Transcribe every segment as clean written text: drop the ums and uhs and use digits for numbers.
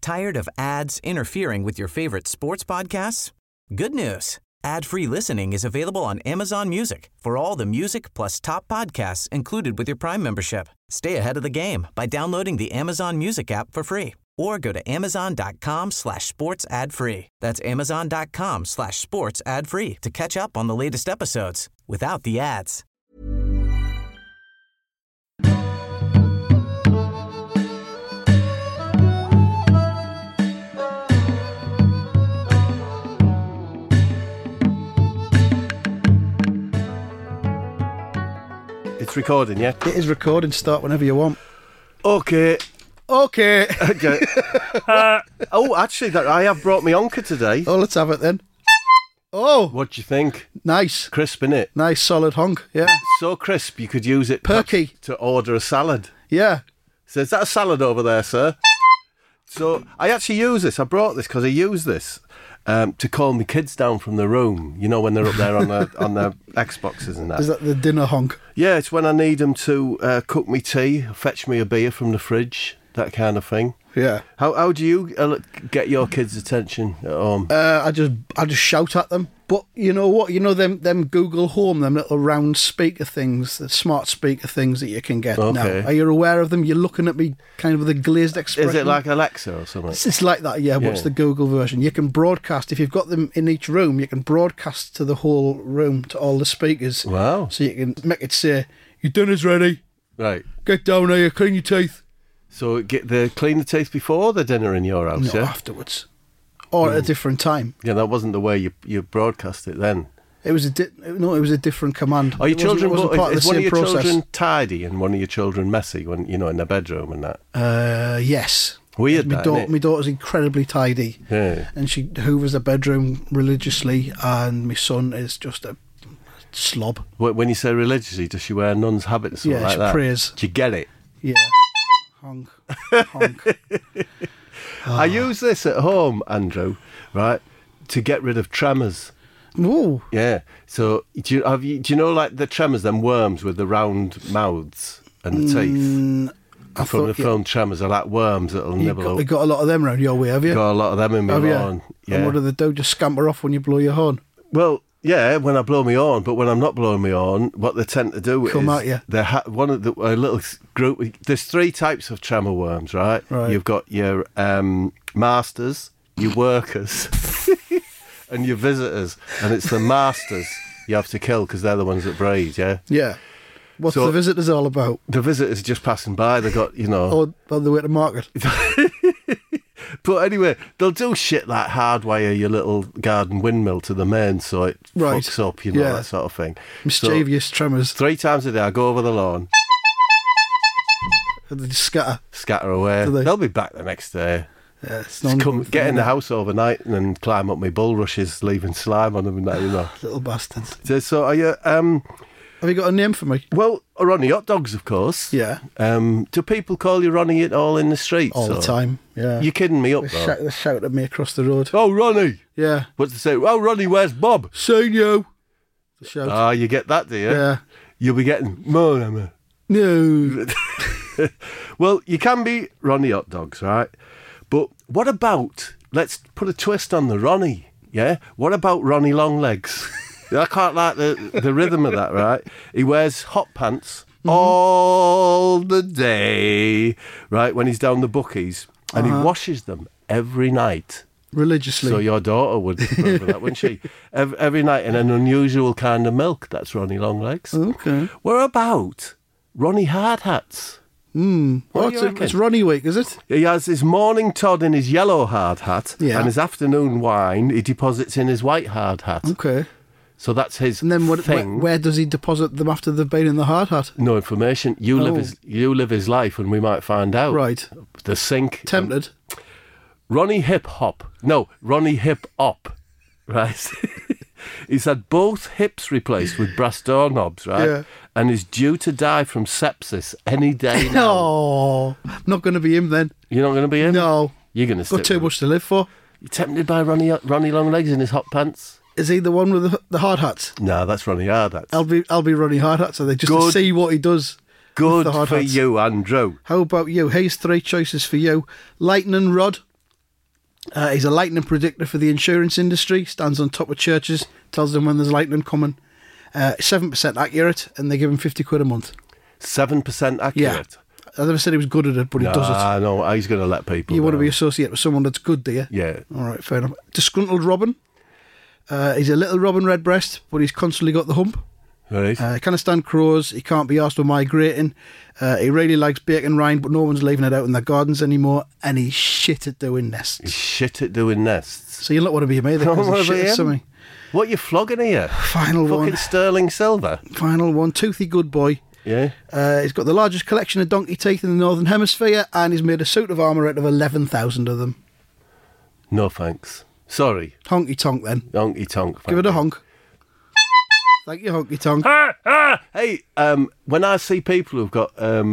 Tired of ads interfering with your favorite sports podcasts? Good news. Ad-free listening is available on Amazon Music for all the music plus top podcasts included with your Prime membership. Stay ahead of the game by downloading the Amazon Music app for free or go to amazon.com/sports ad free. That's amazon.com/sports ad free to catch up on the latest episodes without the ads. It's recording, yeah? It is recording. Start whenever you want. Okay. Okay. Oh, actually, I have brought me Onka today. Oh, let's have it then. Oh, What do you think? nice. Crisp, innit? Nice solid honk. Yeah. So crisp, you could use it Perky. perhaps to order a salad. Yeah. So is that a salad over there, sir? So I actually use this. I brought this because I use this to calm the kids down from the room. You know, when they're up there on their Xboxes and that. Is that the dinner honk? Yeah, it's when I need them to cook me tea, fetch me a beer from the fridge, that kind of thing. Yeah. How do you get your kids' attention at home? I just shout at them. But you know what? You know them Google Home, them little round speaker things, the smart speaker things that you can get now. Okay. Are you aware of them? You're looking at me kind of with a glazed expression. Is it like Alexa or something? It's like that, yeah. What's the Google version? You can broadcast. If you've got them in each room, you can broadcast to the whole room, to all the speakers. Wow. So you can make it say, your dinner's ready. Right. Get down here, clean your teeth. So clean the teeth before the dinner in your house, No, yeah? afterwards. Or at a different time. Yeah, that wasn't the way you broadcast it then. It was a different command. Are your children? It wasn't part of Is the one of same your process. children tidy and one of your children messy when in their bedroom and that? Yes. Weird, My daughter's incredibly tidy, Yeah. and she hoovers the bedroom religiously, and my son is just a slob. When you say religiously, does she wear a nun's habit or something Yeah, like she that? prays. Do you get it? Yeah. Honk. Honk. I use this at home, Andrew, right, to get rid of tremors. Ooh. Yeah. So do you know like the tremors, them worms with the round mouths and the teeth? From the film Tremors, are like worms that'll nibble You got a lot of them around your way, have you? Got a lot of them in my Have you? lawn. Yeah. And what do they do? Just scamper off when you blow your horn? Well, yeah, when I blow my horn, but when I'm not blowing my horn, what they tend to do Come is at you. they one of a little group. There's 3 types of tremor worms, right? Right. You've got your masters, your workers, and your visitors, and it's the masters you have to kill because they're the ones that breed. Yeah. Yeah. What's So- the visitors all about? The visitors are just passing by. They got Or on the way to market? But anyway, they'll do shit like hardwire your little garden windmill to the main so it Right. fucks up, Yeah. that sort of thing. Mischievous tremors. 3 times a day I go over the lawn, And they just scatter. scatter away. Do they? They'll be back the next day. Yeah, it's Just non- get in the house overnight and then climb up my bulrushes, leaving slime on them and that, Little bastards. So are you, Have you got a name for me? well, Ronnie Hot Dogs, of course. Yeah. Do people call you Ronnie at all in the streets? All the or- time. Yeah. You're kidding me up, though. They shout at me across the road. Oh, Ronnie. Yeah. What's they say? Oh, Ronnie, where's Bob? Seen you. They shout. Ah, you get that, do you? Yeah. You'll be getting more, Emma. No. Well, you can be Ronnie Hot Dogs, right? But what about, let's put a twist on the Ronnie, yeah? What about Ronnie Longlegs? I quite like the rhythm of that, right? He wears hot pants all the day, right, when he's down the bookies, and he washes them every night. Religiously. So your daughter would remember that, wouldn't she? Every night in an unusual kind of milk. That's Ronnie Longlegs. Okay. What about Ronnie Hard Hats? What do you reckon? It's Ronnie week, is it? He has his morning Todd in his yellow hard hat, Yeah. and his afternoon wine he deposits in his white hard hat. Okay. So that's his And then thing. where does he deposit them after they've been in the hard hat? No information. You live his life, and we might find out. Right. The sink. Tempted. Ronnie Hip Hop. No, Ronnie Hip Hop. Right. He's had both hips replaced with brass doorknobs, right? Yeah. And is due to die from sepsis any day now. Oh, not going to be him then. You're not going to be him? No. You're going to stick Got too with much to live for. You're tempted by Ronnie Longlegs in his hot pants? Is he the one with the hard hats? No, that's Ronnie Hard Hats. I'll be Ronnie Hard Hats, so they just to Good. see what he does. Good the hard for hats. you, Andrew. How about you? Here's 3 choices for you: lightning rod, He's a lightning predictor for the insurance industry, stands on top of churches, tells them when there's lightning coming. 7% accurate, and they give him 50 quid a month. 7% accurate? I never said he was good at it, but he does it. Ah, no, he's going to let people You want to know. be associated with someone that's good, do you? Yeah. All right, fair enough. Disgruntled Robin. He's a little Robin Redbreast, but he's constantly got the hump. Right. He can't stand crows. He can't be asked with migrating. He really likes bacon rind, but no one's leaving it out in their gardens anymore. And he's shit at doing nests. He's shit at doing nests. So you'll not want to be him either, Don't because wanna he's shit be at him. something. What are you flogging here? Final Fucking one. sterling silver. Final one. Toothy good boy. Yeah. He's got the largest collection of donkey teeth in the Northern Hemisphere, and he's made a suit of armour out of 11,000 of them. No thanks. Sorry. Honky tonk then. Honky tonk. Give it a honk. Thank you, honky tonk. Hey, when I see people who've got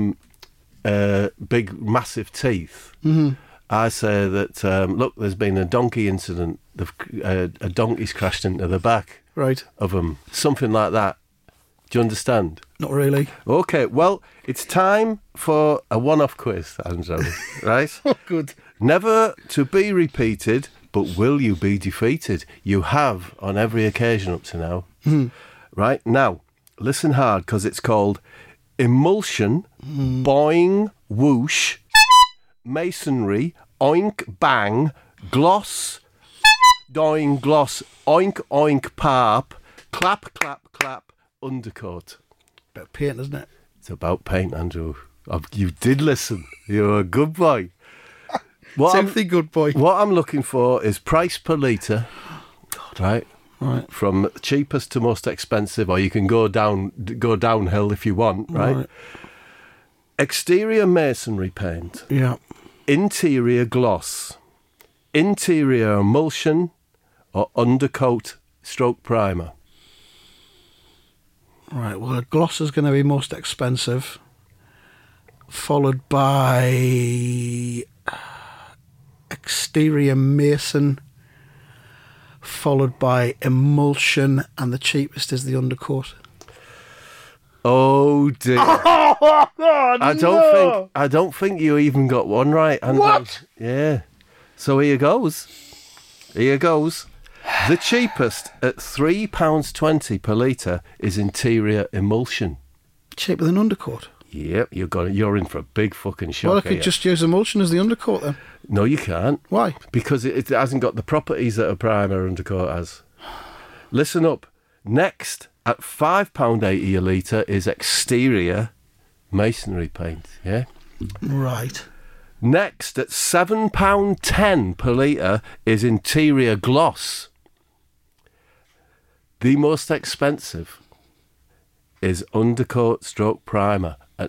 big, massive teeth, I say that, look, there's been a donkey incident. A donkey's crashed into the back Right. of them. Something like that. Do you understand? Not really. Okay, well, it's time for a one-off quiz, Andrew, right? Good. Never to be repeated, but will you be defeated? You have on every occasion up to now. Right, now, listen hard, because it's called emulsion, boing, whoosh, masonry, oink, bang, gloss, doing, gloss, oink, oink, parp, clap, clap, clap, undercoat. About paint, isn't it? It's about paint, Andrew. You did listen. You're a good boy. Simply good boy. What I'm looking for is price per litre, right? Right. From cheapest to most expensive, or you can go downhill if you want, right? Exterior masonry paint, Yeah. interior gloss, interior emulsion, or undercoat stroke primer. Right, well, a gloss is going to be most expensive, followed by exterior mason, followed by emulsion, and the cheapest is the undercoat. Oh dear! I don't think you even got one right. Andrew. What? Yeah. So here goes. Here goes. The cheapest at £3.20 per litre is interior emulsion. Cheaper than undercoat. Yep, you're in for a big fucking shock. Well, I could here. just use emulsion as the undercoat then. No, you can't. Why? Because it hasn't got the properties that a primer undercoat has. Listen up. Next, at £5.80 a litre is exterior masonry paint. Yeah. Right. Next, at £7.10 per litre is interior gloss. The most expensive is undercoat stroke primer at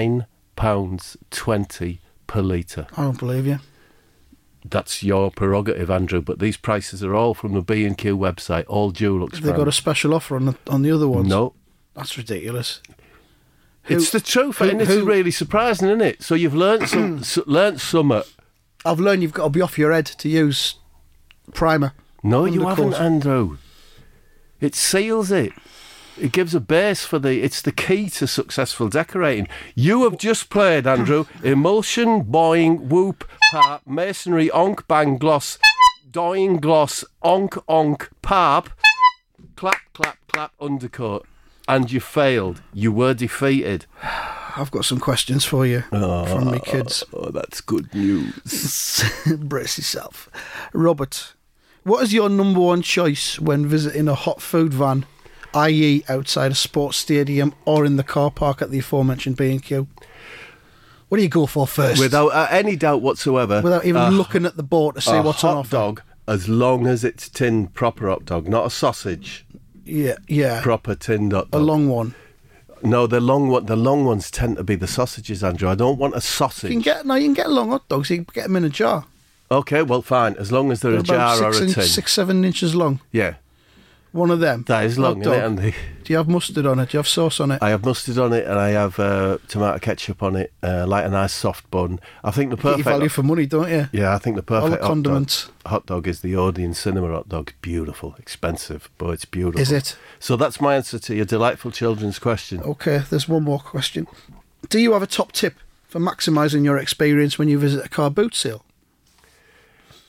£9.20 per litre. I don't believe you. That's your prerogative, Andrew, but these prices are all from the B&Q website, all Dulux Have they got a special offer on the other ones? No. That's ridiculous. It's the truth, and it's really surprising, isn't it? So you've learnt some. I've learned you've got to be off your head to use primer. No, you Undercoat. haven't, Andrew. It seals it. It gives a base for it's the key to successful decorating. You have just played, Andrew, emulsion, boing, whoop, parp, masonry, onk, bang, gloss, doing, gloss, onk, onk, parp, clap, clap, clap, undercoat. And you failed. You were defeated. I've got some questions for you from me kids. Oh, that's good news. Brace yourself. Robert, what is your number one choice when visiting a hot food van, i.e. outside a sports stadium or in the car park at the aforementioned B&Q? What do you go for first? Without any doubt whatsoever. Without even looking at the board to see what's on hot offer. dog, as long as it's tinned proper hot dog, not a sausage. Yeah. Proper tinned hot dog. A long one. No, the long ones tend to be the sausages, Andrew. I don't want a sausage. You can get long hot dogs. You can get them in a jar. Okay, well, fine. As long as they're a jar or a tin. 6-7 inches long. Yeah. One of them. That is long, hot isn't it, dog. Andy? Do you have mustard on it? Do you have sauce on it? I have mustard on it and I have tomato ketchup on it, like a nice soft bun. I think the Get your perfect... value for money, don't you? Yeah, I think the perfect All the condiments. hot dog is the Odeon Cinema hot dog. Beautiful, expensive, but it's beautiful. Is it? So that's my answer to your delightful children's question. Okay, there's one more question. Do you have a top tip for maximising your experience when you visit a car boot sale?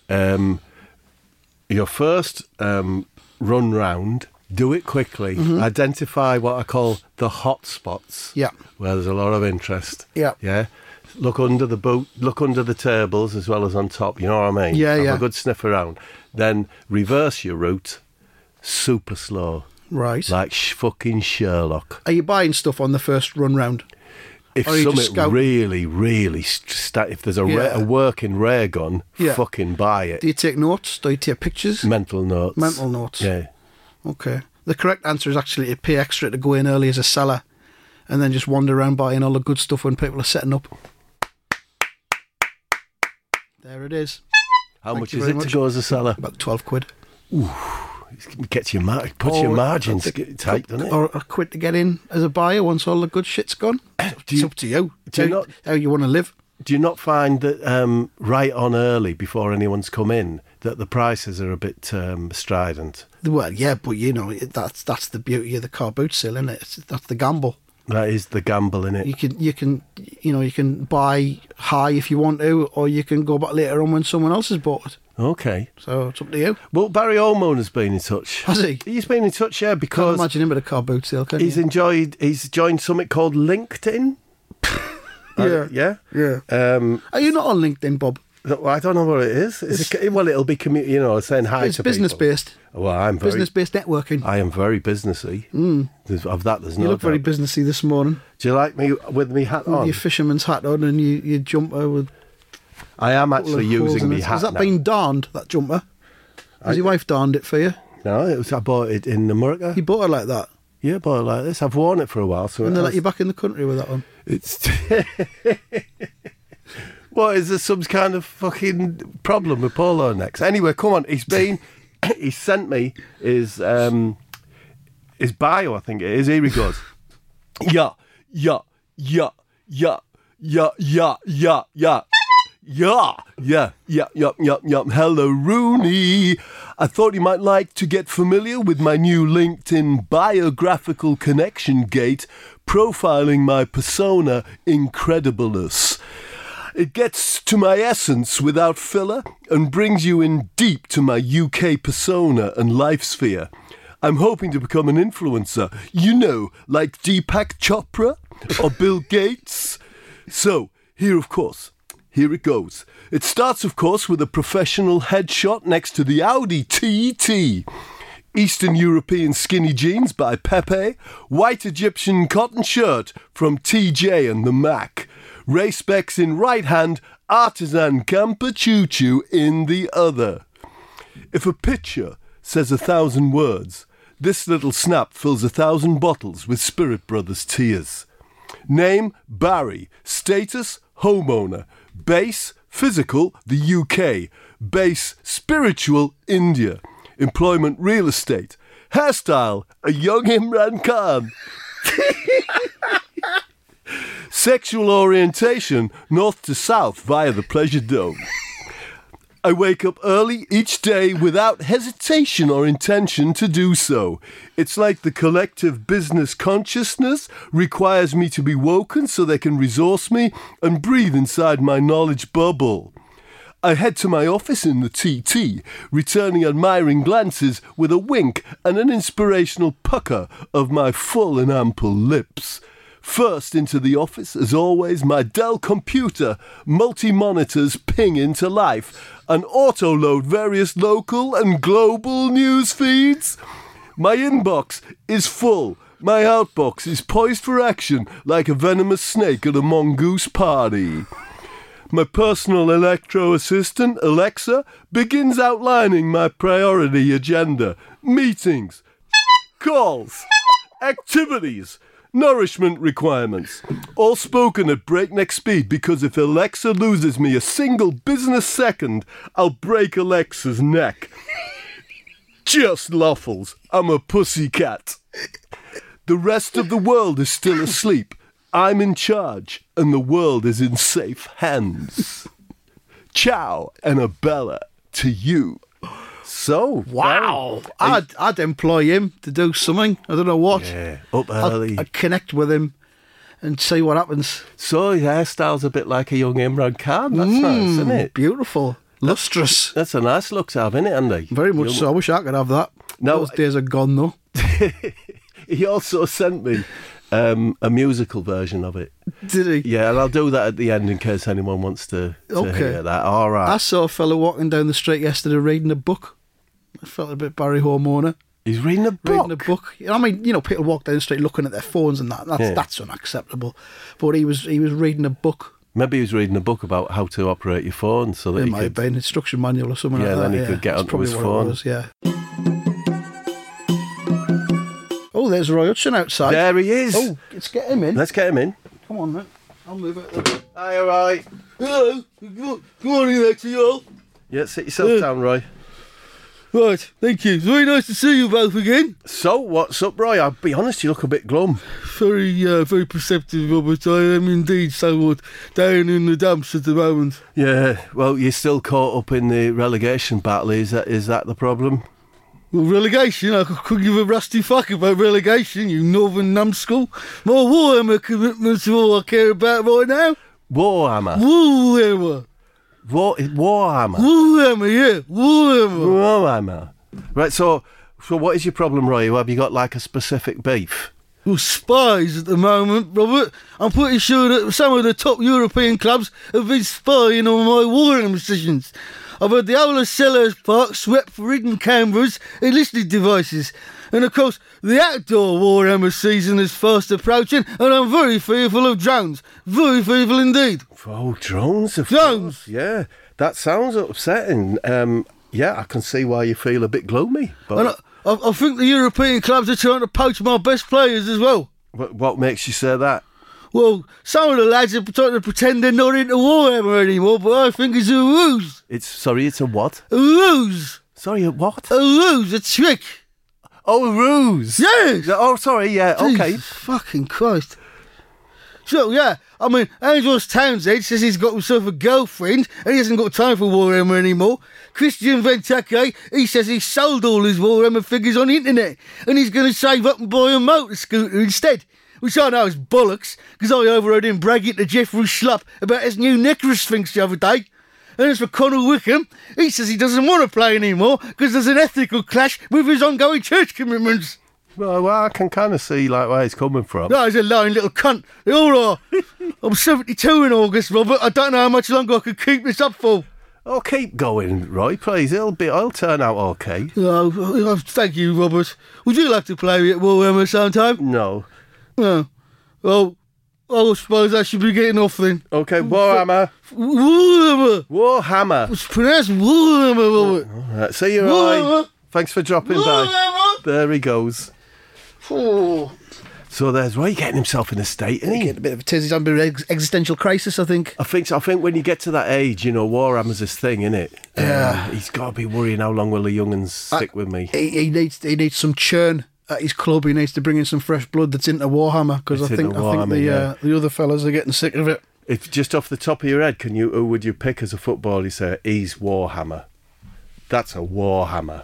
your first run round, do it quickly. Identify what I call the hot spots. Yeah. Where there's a lot of interest. Yeah. Yeah. Look under the boot, look under the tables as well as on top. You know what I mean? Yeah, Have a good sniff around. Then reverse your route, super slow. Right. Like fucking Sherlock. Are you buying stuff on the first run round? If Or are you just something scouting? really, if there's a working ray gun, Yeah. fucking buy it. Do you take notes? Do you take pictures? Mental notes. Mental notes. Yeah. Okay. The correct answer is actually to pay extra to go in early as a seller and then just wander around buying all the good stuff when people are setting up. There it is. How Thank much you is very it to much. go as a seller? About 12 quid. Puts your margins tight, doesn't it? Or a quid to get in as a buyer once all the good shit's gone. It's up to you. do you How- not- how you want to live. Do you not find that right on early, before anyone's come in, that the prices are a bit strident? Well, yeah, but you know that's the beauty of the car boot sale, isn't it? That's the gamble. That is the gamble, innit? You can buy high if you want to, or you can go back later on when someone else has bought it. Okay. So it's up to you. Well, Barry Olmone has been in touch. Has he? He's been in touch, yeah, Can't because imagine him at a car boot sale, can he's you? he's joined something called LinkedIn. Yeah. Yeah. Are you not on LinkedIn, Bob? I don't know what it is. It'll be saying hi It's to business people. based. Well, I'm very Business-based networking. I am very businessy. Of that, there's no You look very doubt. businessy this morning Do you like me with me hat with on? your fisherman's hat on and your jumper with I am a couple actually of holes using in my it. hat Has that now. been darned, that jumper? Has your wife darned it for you? No, I bought it in America. You bought it like that? Yeah, I bought it like this. I've worn it for a while. So And they it let has- you back in the country with that on? It's what is there some kind of fucking problem with polo necks? Anyway, come on. He sent me his bio. I think it is. Here he goes. Yeah. Hello, Rooney. I thought you might like to get familiar with my new LinkedIn biographical connection gate, profiling my persona Incredibleness. It gets to my essence without filler and brings you in deep to my UK persona and life sphere. I'm hoping to become an influencer, like Deepak Chopra or Bill Gates. So, here it goes. It starts, of course, with a professional headshot next to the Audi TT. Eastern European skinny jeans by Pepe. White Egyptian cotton shirt from TJ and the Mac. Race specs in right hand, artisan camper choo-choo in the other. If a picture says 1,000 words, this little snap fills 1,000 bottles with Spirit Brothers tears. Name, Barry. Status, homeowner. Base, physical, the UK. Base, spiritual, India. Employment, real estate. Hairstyle, a young Imran Khan. Sexual orientation, north to south via the Pleasure Dome. I wake up early each day without hesitation or intention to do so. It's like the collective business consciousness requires me to be woken so they can resource me and breathe inside my knowledge bubble. I head to my office in the TT, returning admiring glances with a wink and an inspirational pucker of my full and ample lips. First into the office, as always, my Dell computer, multi-monitors ping into life and auto-load various local and global news feeds. My inbox is full. My outbox is poised for action like a venomous snake at a mongoose party. My personal electro assistant, Alexa, begins outlining my priority agenda. Meetings, calls, activities, nourishment requirements, all spoken at breakneck speed because if Alexa loses me a single business second, I'll break Alexa's neck. Just Loffles, I'm a pussycat. The rest of the world is still asleep. I'm in charge, and the world is in safe hands. Ciao, Annabella, to you. So, Wow. I'd employ him to do something. I don't know what. yeah, up early. I'd connect with him and see what happens. So his hairstyle's a bit like a young Imran Khan. That's nice, isn't it? Beautiful. Lustrous. That's a nice look to have, isn't it, Andy? Very much so. I wish I could have that. No, Those days are gone, though. He also sent me a musical version of it. Did he? Yeah, and I'll do that at the end in case anyone wants to hear that. All right. I saw a fella walking down the street yesterday reading a book. I felt a bit Barry Hormoner. He's reading a book? Reading a book. I mean, people walk down the street looking at their phones and that's unacceptable. But he was reading a book. Maybe he was reading a book about how to operate your phone so that It he might could... have been an instruction manual or something like that. Then he could get onto his phone. Yeah. Oh, there's Roy Hudson outside. There he is. Oh, let's get him in. Let's get him in. Come on, then. I'll move it. Hi, all right. Hello. Good morning there to you all. Yeah, sit yourself down, Roy. Right, thank you. It's very nice to see you both again. So, what's up, Roy? I'll be honest, you look a bit glum. Very perceptive, Robert. I am indeed somewhat down in the dumps at the moment. Yeah, well, you're still caught up in the relegation battle. Is that the problem? Well, relegation? I could give a rusty fuck about relegation, you northern numbskull. My Warhammer commitment's all I care about right now. Warhammer? Warhammer. Warhammer? Warhammer, yeah. Warhammer. Right, so what is your problem, Roy? Have you got, like, a specific beef? Well, spies at the moment, Robert. I'm pretty sure that some of the top European clubs have been spying on my Warhammer decisions. I've had the whole of Sellers Park swept for hidden cameras and listening devices. And of course, the outdoor Warhammer season is fast approaching, and I'm very fearful of drones. Very fearful indeed. Oh, drones, of Drones? course. Yeah, that sounds upsetting. Yeah, I can see why you feel a bit gloomy. But And I think the European clubs are trying to poach my best players as well. what makes you say that? Well, some of the lads are trying to pretend they're not into Warhammer anymore, but I think it's a ruse. It's a what? A ruse. Sorry, a what? A ruse, a trick. Oh, a ruse. Yes. Oh, sorry, yeah, okay. Jesus fucking Christ. So, yeah, I mean, Andros Townsend says he's got himself a girlfriend and he hasn't got time for Warhammer anymore. Christian Benteke, he says he sold all his Warhammer figures on the internet and he's going to save up and buy a motor scooter instead. Which I know is bollocks, because I overheard him bragging to Jeffrey Schlupp about his new Necros Sphinx the other day. And as for Conor Wickham, he says he doesn't want to play anymore because there's an ethical clash with his ongoing church commitments. Well, I can kind of see where he's coming from. No, he's a lying little cunt. They all are. I'm 72 in August, Robert. I don't know how much longer I could keep this up for. Oh, keep going, Roy, please. It'll turn out okay. Oh, thank you, Robert. Would you like to play at Warhammer sometime? No. No. Well, I suppose I should be getting off then. Okay, Warhammer. Warhammer. It's pronounced Warhammer, Robert. All right, see you, Roy. Thanks for dropping by. There he goes. Oh. So there's Roy getting himself in a state, isn't he? Getting a bit of a tizzy. He's under existential crisis, I think. I think when you get to that age, Warhammer's his thing, isn't it? Yeah. He's got to be worrying how long will the young'uns stick with me. He needs some churn at his club. He needs to bring in some fresh blood that's into Warhammer, because I think the other fellas are getting sick of it. If just off the top of your head, who would you pick as a footballer? You say he's Warhammer. That's a Warhammer.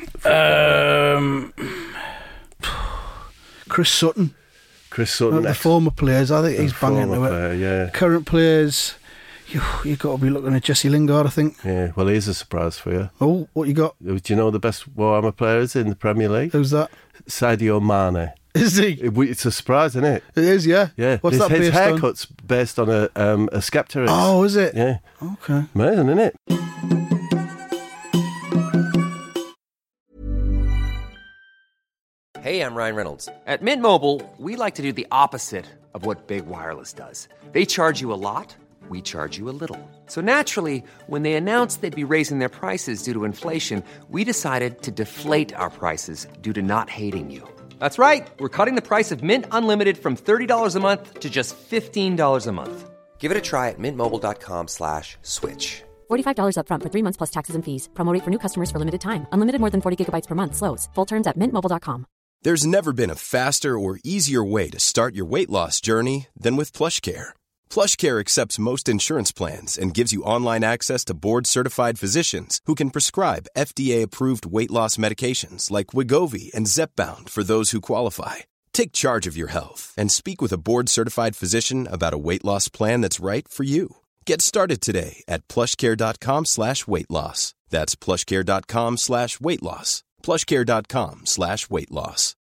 Chris Sutton. The former players, I think he's banging into it. Yeah. Current players, you've got to be looking at Jesse Lingard, I think. Yeah, well, here's a surprise for you. Oh, what you got? Do you know the best Warhammer players in the Premier League? Who's that? Sadio Mane. Is he? It's a surprise, isn't it? It is, yeah. Yeah. What's that his based on? haircut's based on a Skepta. Oh, is it? Yeah. Okay. Amazing, isn't it? Hey, I'm Ryan Reynolds. At Mint Mobile, we like to do the opposite of what Big Wireless does. They charge you a lot, we charge you a little. So naturally, when they announced they'd be raising their prices due to inflation, we decided to deflate our prices due to not hating you. That's right. We're cutting the price of Mint Unlimited from $30 a month to just $15 a month. Give it a try at mintmobile.com/switch. $45 up front for 3 months plus taxes and fees. Promo rate for new customers for limited time. Unlimited more than 40 gigabytes per month. Slows full terms at mintmobile.com. There's never been a faster or easier way to start your weight loss journey than with PlushCare. PlushCare accepts most insurance plans and gives you online access to board-certified physicians who can prescribe FDA-approved weight loss medications like Wegovy and Zepbound for those who qualify. Take charge of your health and speak with a board-certified physician about a weight loss plan that's right for you. Get started today at plushcare.com/weight loss. That's plushcare.com/weight loss. plushcare.com/weight loss.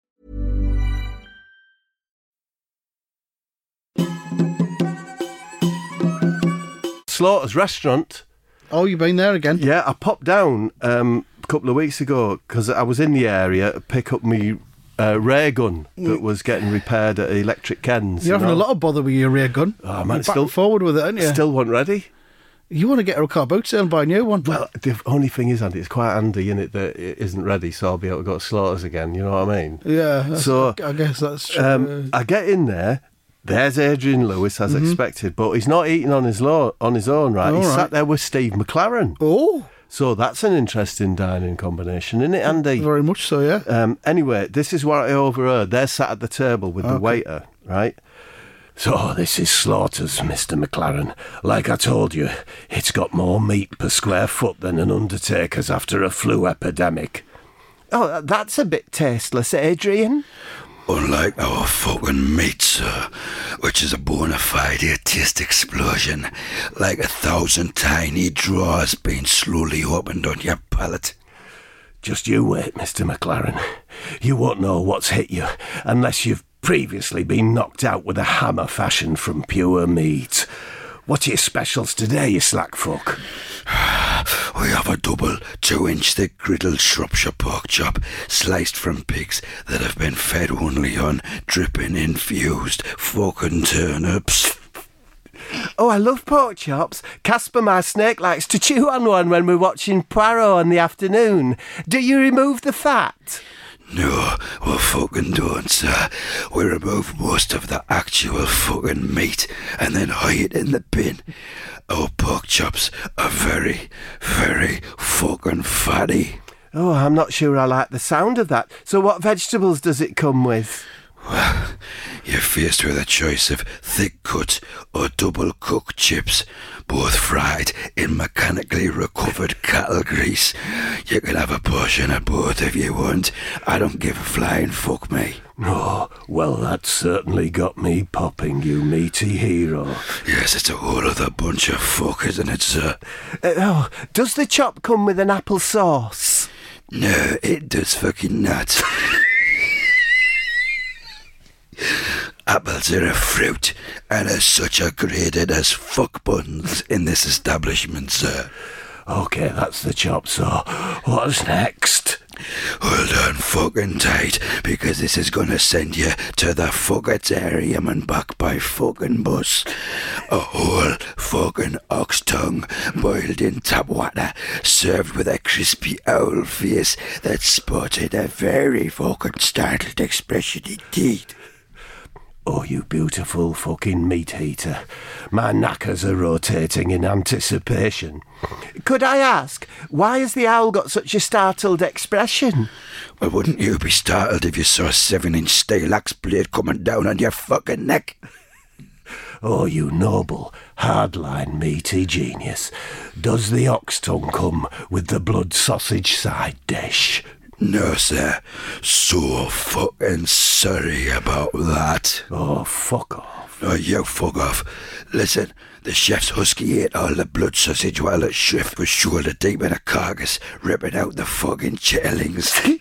Slaughter's restaurant. Oh, you've been there again? Yeah, I popped down a couple of weeks ago because I was in the area to pick up my ray gun that was getting repaired at Electric Ken's. You're having a lot of bother with your rear gun. Oh, man, You're back and forward with it, aren't you? Still wasn't ready. You want to get a car boot sale and buy a new one? Well, the only thing is, Andy, it's quite handy, isn't it, that it isn't ready, so I'll be able to go to Slaughter's again, you know what I mean? Yeah, so I guess that's true. I get in there, there's Adrian Lewis, as expected, but he's not eating on his own, right? He's sat there with Steve McLaren. Oh! So that's an interesting dining combination, isn't it, Andy? Very much so, yeah. Anyway, this is what I overheard. They're sat at the table with the waiter, right? So this is Slaughter's, Mr. McLaren. Like I told you, it's got more meat per square foot than an undertaker's after a flu epidemic. Oh, that's a bit tasteless, Adrian. Unlike our fucking meat, sir, which is a bona fide taste explosion, like 1,000 tiny drawers being slowly opened on your palate. Just you wait, Mr. McLaren. You won't know what's hit you unless you've previously been knocked out with a hammer fashioned from pure meat. What's your specials today, you slack fuck? We have a double 2-inch thick griddled Shropshire pork chop sliced from pigs that have been fed only on dripping infused fucking turnips. Oh, I love pork chops. Casper, my snake, likes to chew on one when we're watching Poirot in the afternoon. Do you remove the fat? No, we fucking don't, sir. We remove most of the actual fucking meat and then hide it in the bin. Our pork chops are very, very fucking fatty. Oh, I'm not sure I like the sound of that. So what vegetables does it come with? Well, you're faced with a choice of thick cut or double cooked chips, both fried in mechanically recovered cattle grease. You can have a portion of both if you want. I don't give a flying fuck, me. Oh, well, that certainly got me popping, you meaty hero. Yes, it's a whole other bunch of fuck, isn't it, sir? Does the chop come with an apple sauce? No, it does fucking not. Apples are a fruit, and as such are graded as fuck buns in this establishment, sir. Okay, that's the chop, so what's next? Hold on fucking tight, because this is gonna send you to the fuckatarium and back by fucking bus. A whole fucking ox tongue boiled in tap water, served with a crispy owl face that sported a very fucking startled expression indeed. Oh, you beautiful fucking meat eater. My knackers are rotating in anticipation. Could I ask, why has the owl got such a startled expression? Well, wouldn't you be startled if you saw a 7-inch steel axe blade coming down on your fucking neck? Oh, you noble, hardline meaty genius. Does the ox tongue come with the blood sausage side dish? No, sir. So fucking sorry about that. Oh, fuck off. Oh, you fuck off. Listen, the chef's husky ate all the blood sausage while its shift was shoulder deep in a carcass, ripping out the fucking chitterlings.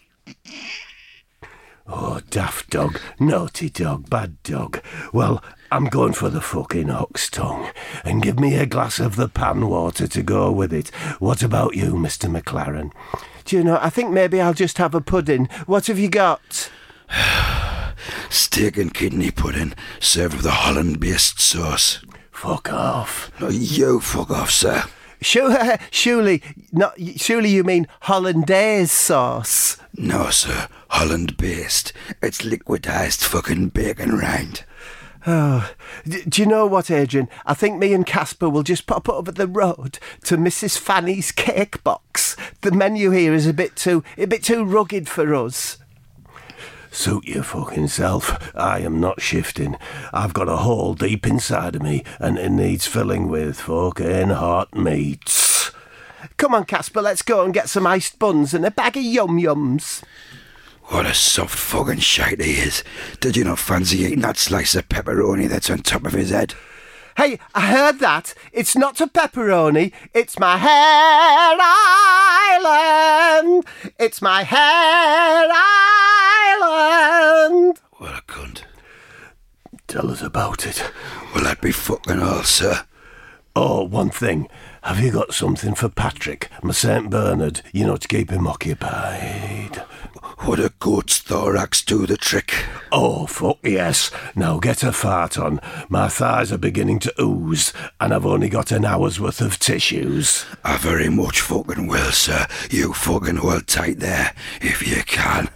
Oh, daft dog, naughty dog, bad dog. Well, I'm going for the fucking ox tongue. And give me a glass of the pan water to go with it. What about you, Mr. McLaren? Do you know, I think maybe I'll just have a pudding. What have you got? Steak and kidney pudding, served with a Holland-based sauce. Fuck off. No, you fuck off, sir. Surely you mean hollandaise sauce? No, sir. Holland-based. It's liquidized fucking bacon rind. Oh, do you know what, Adrian? I think me and Casper will just pop over the road to Mrs. Fanny's cake box. The menu here is a bit too rugged for us. Suit your fucking self. I am not shifting. I've got a hole deep inside of me, and it needs filling with fucking hot meats. Come on, Casper, let's go and get some iced buns and a bag of yum-yums. What a soft fucking shite he is. Did you not fancy eating that slice of pepperoni that's on top of his head? Hey, I heard that. It's not a pepperoni. It's my hair island. It's my hair island. What a cunt. Tell us about it. Will that be fucking all, sir? Oh, one thing. Have you got something for Patrick, my St. Bernard, to keep him occupied? Would a goat's thorax do the trick? Oh, fuck yes. Now get a fart on. My thighs are beginning to ooze, and I've only got an hour's worth of tissues. I very much fucking will, sir. You fucking hold tight there, if you can.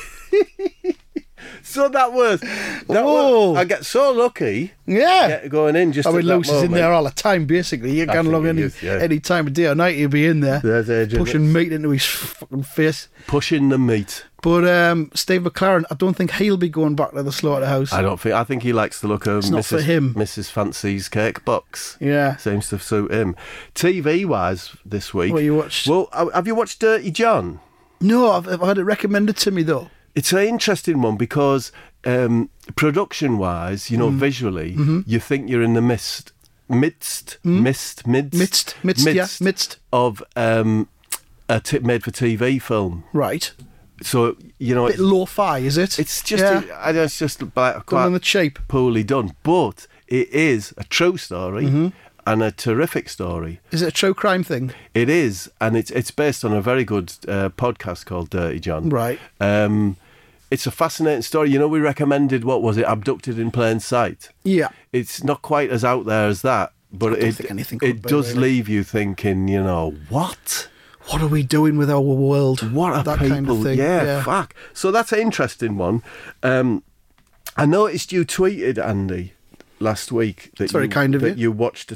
So that was. I get so lucky. Yeah. Going in just. I mean, at that Lucy's in moment. there all the time, basically. You can log any time of day or night, he'll be in there. There's Adrian. Pushing meat into his fucking face. Pushing the meat. But Steve McLaren, I don't think he'll be going back to the slaughterhouse. I think he likes the look of It's not for him. Mrs. Fancy's cake box. Yeah. Seems to suit him. TV-wise this week. What you watched? Well, have you watched Dirty John? No, I've had it recommended to me, though. It's an interesting one because production-wise, visually, you think you're in the midst of a made-for-TV film. Right. So, Bit lo-fi, is it? It's just, it's just Done quite on the cheap. poorly done. But it is a true story and a terrific story. Is it a true crime thing? It is, and it's based on a very good podcast called Dirty John. Right. It's a fascinating story. We recommended, what was it, Abducted in Plain Sight? Yeah. It's not quite as out there as that, but I don't think anything could it be, does really. leave you thinking, what? What are we doing with our world? What are that people? kind of thing. Yeah, fuck. So that's an interesting one. I noticed you tweeted, Andy, last week that It's very kind of that you. you watched a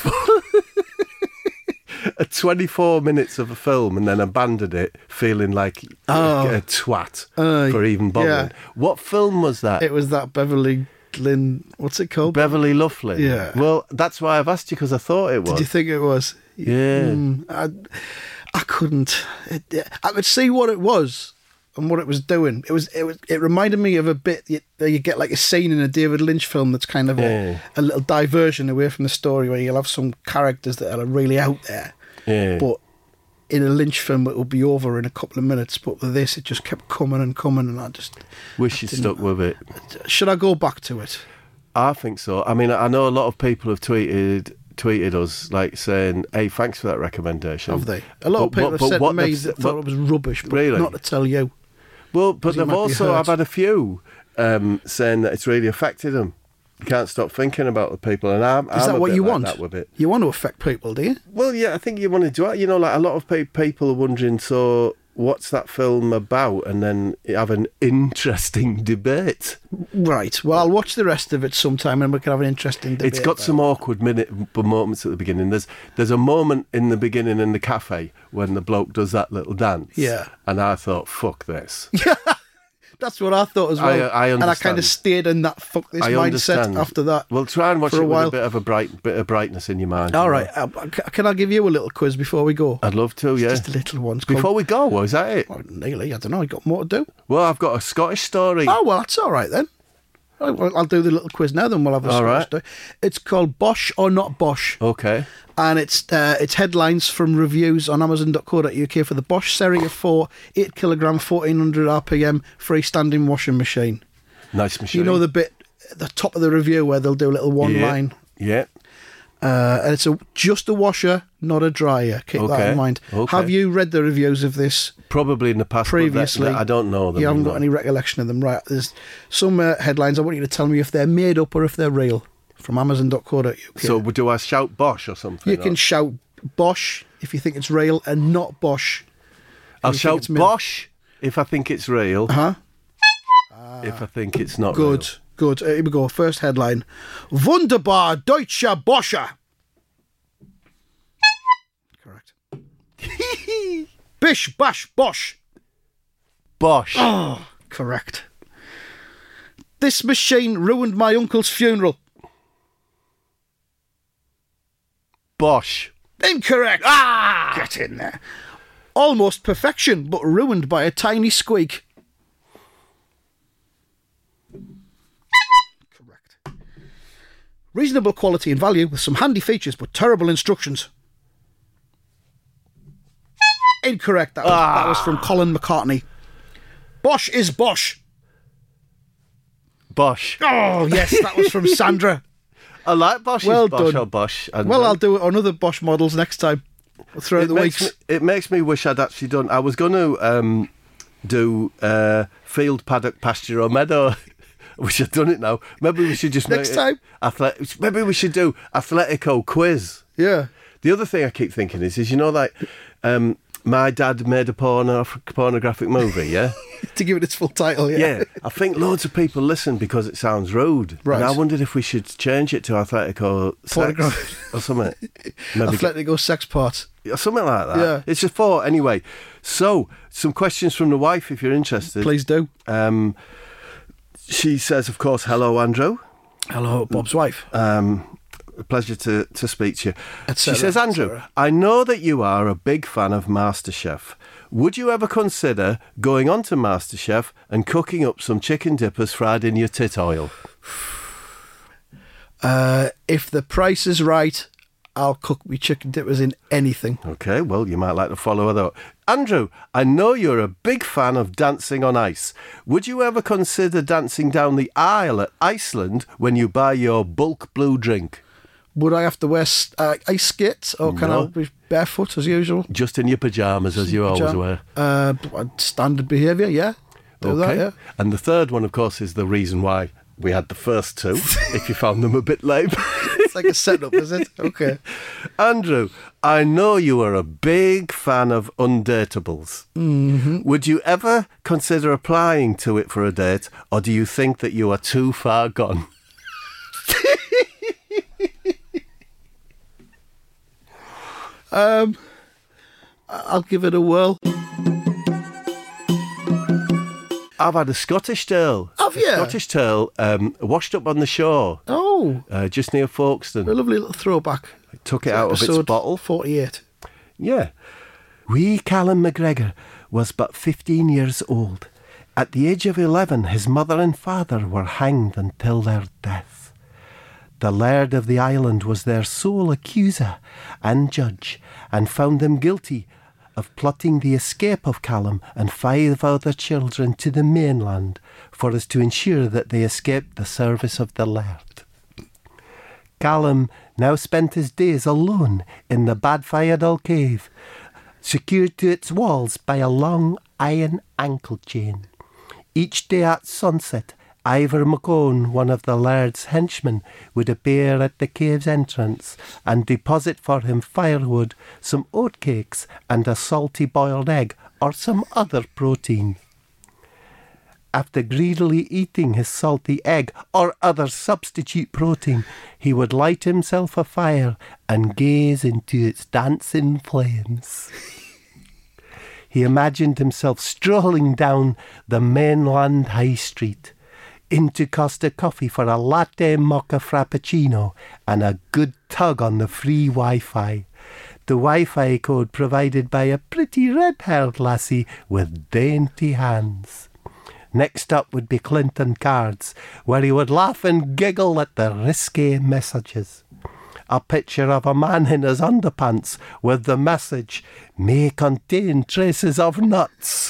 24 minutes of a film and then abandoned it, feeling like a twat for even bothering. yeah. What film was that? It was that Beverly Lynn... What's it called? Beverly Loughlin. Yeah. Well, that's why I've asked you, because I thought it was. Did you think it was? Yeah. I couldn't. I could see what it was and what it was doing. It reminded me of a bit that you get like a scene in a David Lynch film that's kind of a little diversion away from the story, where you'll have some characters that are really out there. Yeah. But in a Lynch film, it will be over in a couple of minutes. But with this, it just kept coming and coming, and I just Wish you stuck with it. Should I go back to it? I think so. I mean, I know a lot of people have tweeted us, like, saying, hey, thanks for that recommendation. Have they? A lot of people have said to me that thought it was rubbish, but really? not to tell you. Well, but You they've might be also, hurt. I've had a few saying that it's really affected them. You can't stop thinking about the people, and I'm Is that a what bit you like want? that with it. You want to affect people, do you? Well, yeah, I think you want to do it. Like a lot of people are wondering, so what's that film about? And then have an interesting debate. Right. Well, I'll watch the rest of it sometime, and we can have an interesting debate. It's got about some it. awkward moments at the beginning. There's a moment in the beginning in the cafe when the bloke does that little dance. Yeah. And I thought, fuck this. That's what I thought as well. I and I understand. kind of stayed in that fuck this I mindset understand. after that. Well, try and watch for it a with while. a bit of brightness in your mind. All right. Can I give you a little quiz before we go? I'd love to, yeah. Just a little one. Before we go, is that it? Oh, nearly. I don't know. I got more to do. Well, I've got a Scottish story. Oh, well, that's all right then. I'll do the little quiz now, then we'll have a All Scottish right. story. It's called Bosch or Not Bosch. Okay. And it's headlines from reviews on Amazon.co.uk for the Bosch Serie 4 8 kilogram 1400 RPM freestanding washing machine. Nice machine. You know the bit at the top of the review where they'll do a little one line. Yeah. And it's just a washer, not a dryer. Keep that Okay, in mind. okay. Have you read the reviews of this Probably in the past. but previously? I don't know them. You haven't no. got any recollection of them, right? There's some headlines. I want you to tell me if they're made up or if they're real from Amazon.co.uk. So do I shout Bosch or something? you can shout Bosch if you think it's real, and not Bosch. I'll you think shout it's made- Bosch if I think it's real. Huh? If I think it's not Good, real. good. Here we go. First headline: Wunderbar deutscher Boscher. Correct. Bish bash Bosch. Bosch. Oh, correct. This machine ruined my uncle's funeral. Bosch. Incorrect. Ah! Get in there. Almost perfection, but ruined by a tiny squeak. Correct. Reasonable quality and value with some handy features but terrible instructions. Incorrect. That was from Colin McCartney. Bosch is Bosch. Bosch. Oh, yes, that was from Sandra. I like Bosch. Well Bosch done. or Bosch. And Well, I'll do it on other Bosch models next time. Throughout the weeks. It makes me wish I'd actually done. I was going to do field, paddock, pasture or meadow. Wish I'd done it now. Maybe we should just Next time. Maybe we should do Athletico quiz. Yeah. The other thing I keep thinking is you know, like, my dad made a pornographic movie, yeah? To give it its full title, yeah. Yeah. I think loads of people listen because it sounds rude. Right. And I wondered if we should change it to Athletico Sex or something. Maybe Athletico Sex Parts. or something like that. Yeah. It's a thought. Anyway, so some questions from the wife if you're interested. Please do. She says, of course, hello, Andrew. Hello, Bob's wife. A pleasure to speak to you. Et She cetera, says, Andrew, et cetera. I know that you are a big fan of MasterChef. Would you ever consider going on to MasterChef and cooking up some chicken dippers fried in your tit oil? If the price is right, I'll cook me chicken dippers in anything. Okay, well, you might like to follow that up. Andrew, I know you're a big fan of dancing on ice. Would you ever consider dancing down the aisle at Iceland when you buy your bulk blue drink? Would I have to wear ice skates or can No. I be barefoot as usual? Just in your pyjamas, as you always wear. Standard behaviour, yeah. Do that, yeah. And the third one, of course, is the reason why we had the first two, if you found them a bit lame. It's like a setup, is it? Okay. Andrew, I know you are a big fan of undateables. Mm-hmm. Would you ever consider applying to it for a date, or do you think that you are too far gone? I'll give it a whirl. I've had a Scottish turtle. Have you? Scottish turtle washed up on the shore, Oh, just near Folkestone. a lovely little throwback. Took it out of its Episode bottle. 48. Yeah. Wee Callum McGregor was but 15 years old. At the age of 11, his mother and father were hanged until their death. The laird of the island was their sole accuser and judge, and found them guilty of plotting the escape of Callum and 5 other children to the mainland, for as to ensure that they escaped the service of the laird. Callum now spent his days alone in the Badfiadal cave, secured to its walls by a long iron ankle chain. Each day at sunset, Ivor McCone, one of the laird's henchmen, would appear at the cave's entrance and deposit for him firewood, some oatcakes and a salty boiled egg or some other protein. After greedily eating his salty egg or other substitute protein, he would light himself a fire and gaze into its dancing flames. He imagined himself strolling down the mainland high street, into Costa Coffee for a latte mocha frappuccino and a good tug on the free Wi-Fi. The Wi-Fi code provided by a pretty red-haired lassie with dainty hands. Next up would be Clinton Cards, where he would laugh and giggle at the risque messages. A picture of a man in his underpants with the message, "May contain traces of nuts."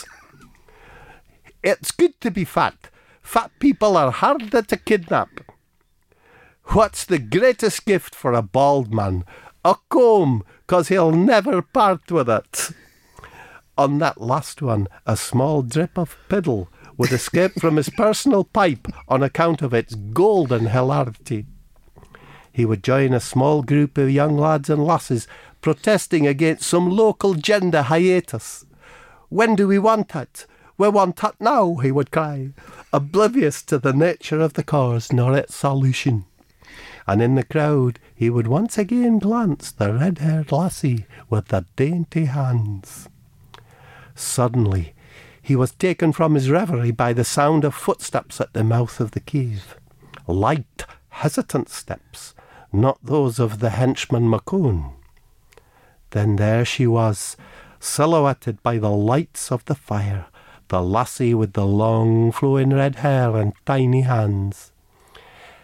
It's good to be fat. Fat people are harder to kidnap. What's the greatest gift for a bald man? A comb, 'cause he'll never part with it. On that last one, a small drip of piddle would escape from his personal pipe on account of its golden hilarity. He would join a small group of young lads and lasses protesting against some local gender hiatus. "When do we want it? We want it now," he would cry, oblivious to the nature of the cause nor its solution. And in the crowd he would once again glance the red-haired lassie with the dainty hands. Suddenly he was taken from his reverie by the sound of footsteps at the mouth of the cave. Light, hesitant steps, not those of the henchman McCone. Then there she was, silhouetted by the lights of the fire, the lassie with the long flowing red hair and tiny hands.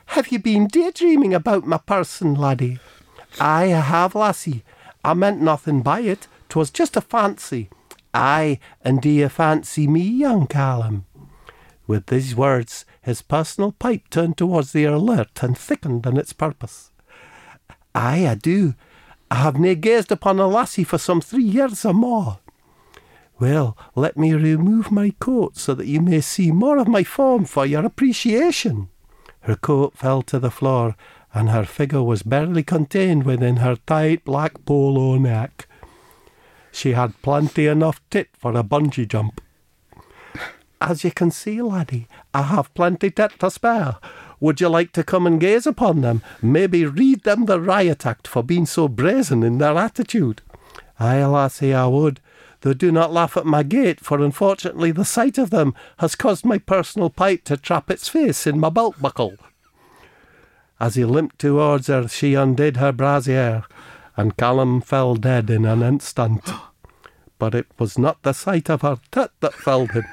have you been daydreaming about my person, laddie? I have, lassie. I meant nothing by it. 'Twas just a fancy. Aye, and do you fancy me, young Callum? With these words, his personal pipe turned towards the alert and thickened in its purpose. Aye, I do. I have nae gazed upon a lassie for some 3 years or more. Well, let me remove my coat so that you may see more of my form for your appreciation. Her coat fell to the floor, and her figure was barely contained within her tight black polo neck. She had plenty enough tit for a bungee jump. As you can see, laddie, I have plenty tit to spare. Would you like to come and gaze upon them? Maybe read them the riot act for being so brazen in their attitude. Aye, lassie, I would. Though do not laugh at my gait, for unfortunately the sight of them has caused my personal pipe to trap its face in my belt buckle. As he limped towards her, she undid her brassiere, and Callum fell dead in an instant. But it was not the sight of her tit that felled him.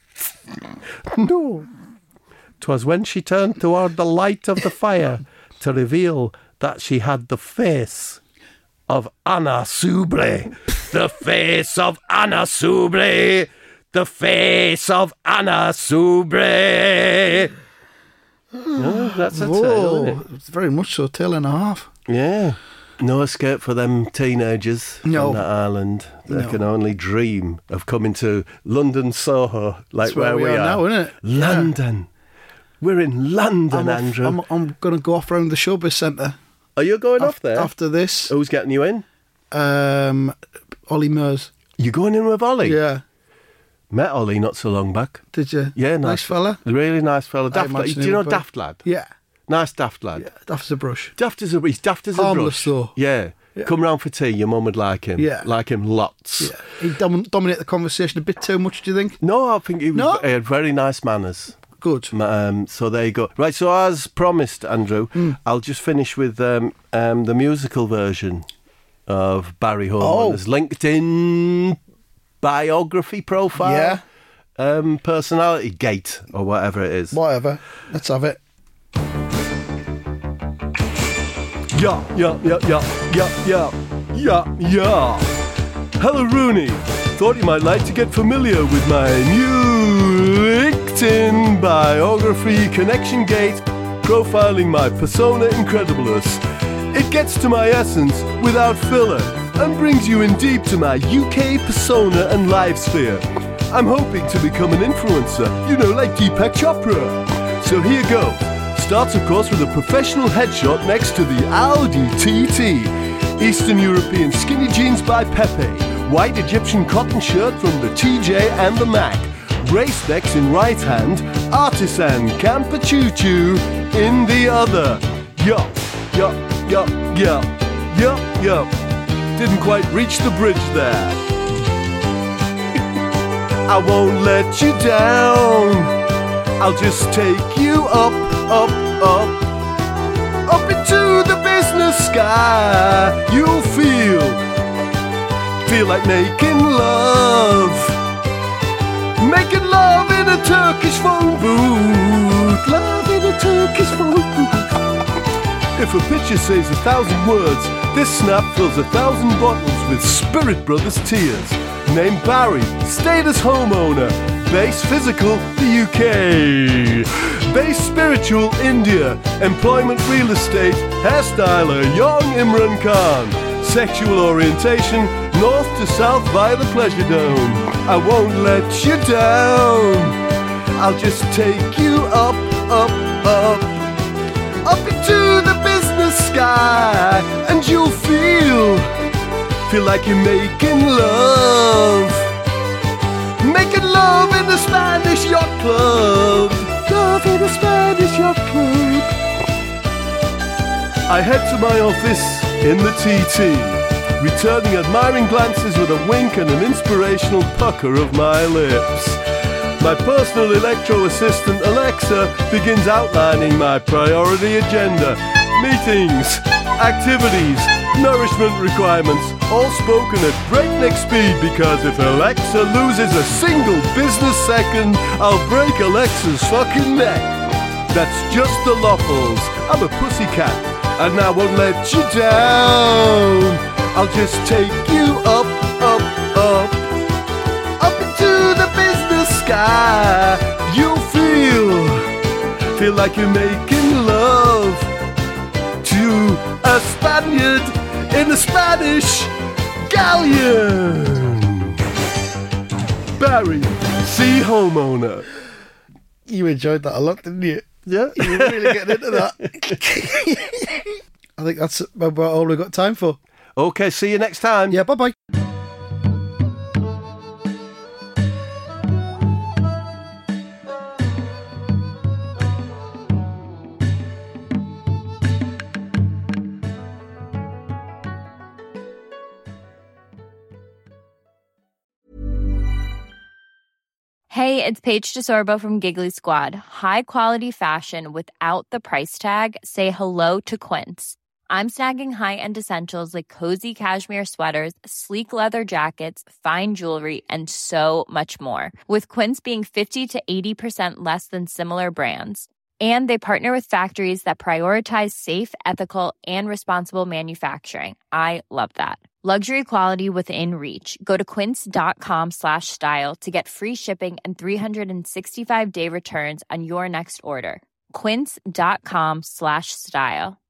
No, 'twas when she turned toward the light of the fire to reveal that she had the face of Anna Soubry. The face of Anna Soubry. The face of Anna Soubry. No, that's a tale, isn't it? It's very much so, tale and a half. Yeah. No escape for them teenagers No. from that island. They No. can only dream of coming to London Soho, like That's where we are now, isn't it? London. We're in London, I'm Andrew. I'm going to go off round the showbiz centre. Are you going off there? After this. Who's getting you in? Ollie Murs. You going in with Ollie? Yeah. Met Ollie not so long back. Did you? Yeah, Nice fella. Really nice fella. Daft lad. imagine Do you know him, but- Daft Lad? Yeah. Nice Daft Lad. Yeah. Daft as a brush. He's daft as a Harmless brush. though. Yeah. Yeah. Come round for tea. Your mum would like him. Yeah. Like him lots. Yeah. He dominated the conversation a bit too much, do you think? No, I think he No? had very nice manners. Good. So there you go. Right, so as promised, Andrew, I'll just finish with the musical version of Barry Horn on his LinkedIn biography profile. Yeah. Personality gate or whatever it is. Whatever. Let's have it. Yeah. Hello, Rooney. Thought you might like to get familiar with my new LinkedIn biography connection gate, profiling my persona incredibilis. It gets to my essence without filler and brings you in deep to my UK persona and life sphere. I'm hoping to become an influencer, like Deepak Chopra. So here goes. Starts, of course, with a professional headshot next to the Audi TT. Eastern European skinny jeans by Pepe. White Egyptian cotton shirt from the TJ and the Mac. Race necks in right hand. Artisan camper choo-choo in the other. Yup. Didn't quite reach the bridge there. I won't let you down. I'll just take you up into the business sky. You'll feel like making love in a Turkish phone booth. Love in a Turkish phone booth. If a picture says 1,000 words, this snap fills 1,000 bottles with Spirit Brothers tears. Named Barry, status homeowner. Base physical, the UK. Base spiritual, India. Employment, real estate. Hairstyler, young Imran Khan. Sexual orientation, north to south via the pleasure dome. I won't let you down. I'll just take you up into the business sky, and you'll feel like you're making love. Making love in the Spanish yacht club. Love in the Spanish yacht club. I head to my office in the TT, returning admiring glances with a wink and an inspirational pucker of my lips. My personal electro assistant Alexa begins outlining my priority agenda. Meetings, activities, nourishment requirements, all spoken at breakneck speed, because if Alexa loses a single business second, I'll break Alexa's fucking neck. That's just the Loffles. I'm a pussycat, and I won't let you down. I'll just take you up, up, up, up into the business sky. You'll feel like you're making love to a Spaniard in a Spanish galleon. Barry, sea homeowner. You enjoyed that a lot, didn't you? Yeah. You were really getting into that. I think that's about all we've got time for. Okay, see you next time. Yeah, bye-bye. Hey, it's Paige DeSorbo from Giggly Squad. High quality fashion without the price tag. Say hello to Quince. I'm snagging high-end essentials like cozy cashmere sweaters, sleek leather jackets, fine jewelry, and so much more. With Quince being 50 to 80% less than similar brands. And they partner with factories that prioritize safe, ethical, and responsible manufacturing. I love that. Luxury quality within reach. Go to quince.com/style to get free shipping and 365-day returns on your next order. Quince.com/style.